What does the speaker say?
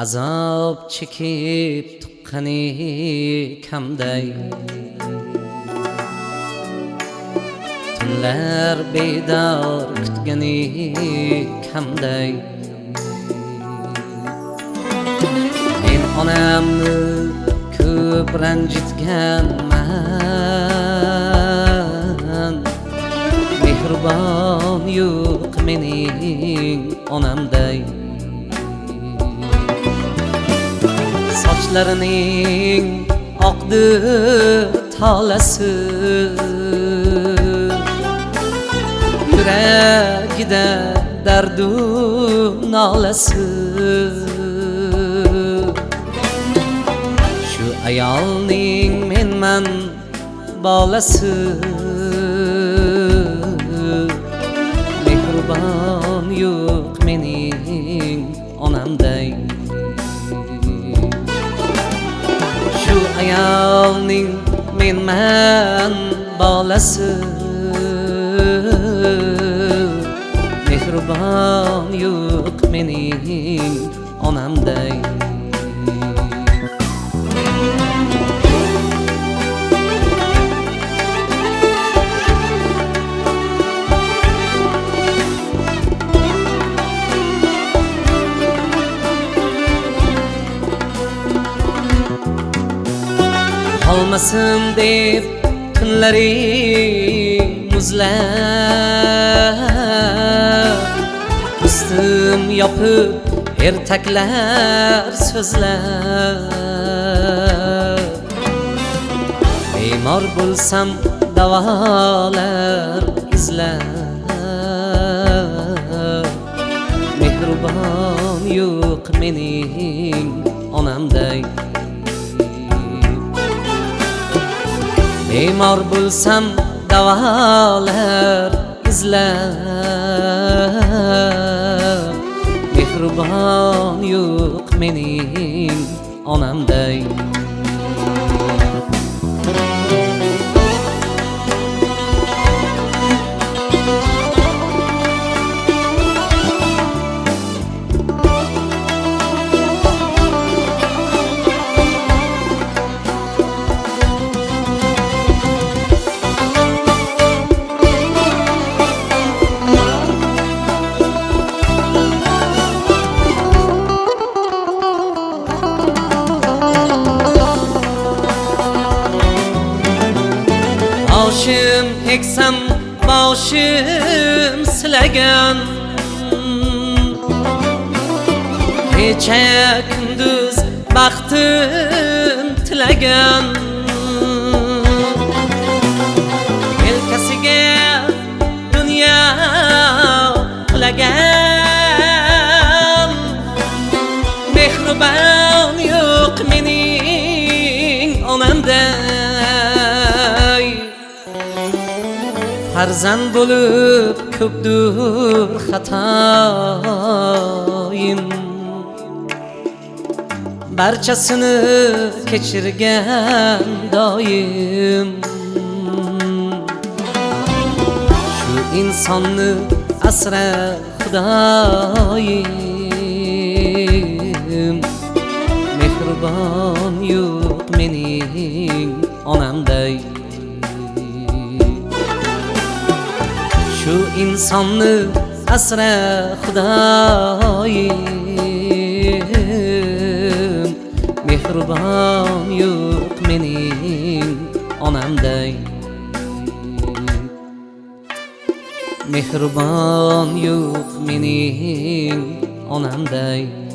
azob chekib tuqqani kamday, tunlar bedor kutgani kamday. Men onamni ko'p ranjitganman, mehribon yo'q mening onamday. Sochlarining oqdi tolasi, yuragida dardu nolasi. Shu ayolning menman bolasi, mehribon yo'q mening onamday. Shu ayolning menman bolasi, mehribon yo'q mening onamday. Olmasin deb tunlari muzlab, ustim yopib ertaklar so'zlab. Bemor bo'lsam davolar izlab, mehribon yo'q mening onamday. Bemor bo'lsam davolar izlab, mehribon yo'q mening onamday. Boshim eksam boshim silagan, kecha kunduz baxtim tilagan. Yelkasiga dunyo qulagan, mehribon yo'q mening onamday. Farzand bo'lib ko'pdur xatoyim, barchasini kechirgan doim. Shu insonni asra Xudoyim, mehribon yo'q mening onamday. Shu insonni asra Xudoyim, mehribon yo'q mening onamday. Mehribon yo'q mening onamday.